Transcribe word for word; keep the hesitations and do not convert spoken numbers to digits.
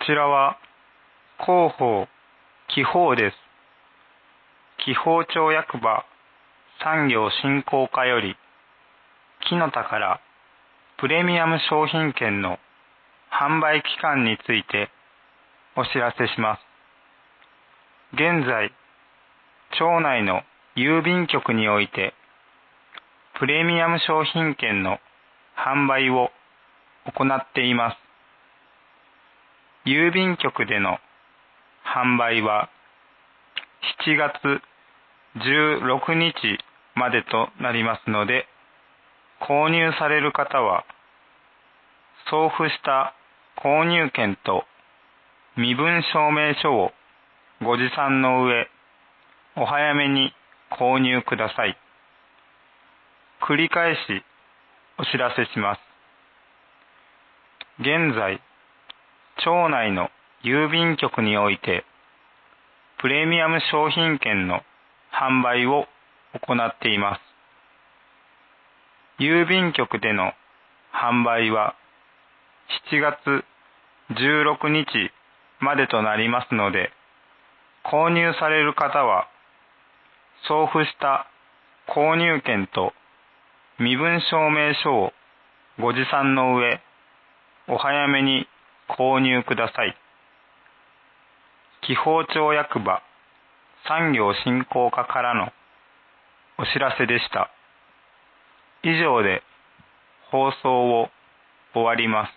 ちらは広報、記法です。記法庁役場産業振興課より、木の田からプレミアム商品券の販売期間についてお知らせします。現在、町内の郵便局において、プレミアム商品券の販売を行っています。郵便局での販売はしちがつじゅうろくにちまでとなりますので、購入される方は送付した購入券と身分証明書をご持参の上、お早めに購入ください。繰り返しお知らせします。現在、町内の郵便局において、プレミアム商品券の販売を行っています。郵便局での販売はしちがつじゅうろくにちまでとなりますので、購入される方は、送付した購入券と身分証明書をご持参の上、お早めに購入ください。記法庁役場産業振興課からのお知らせでした。以上で放送を終わります。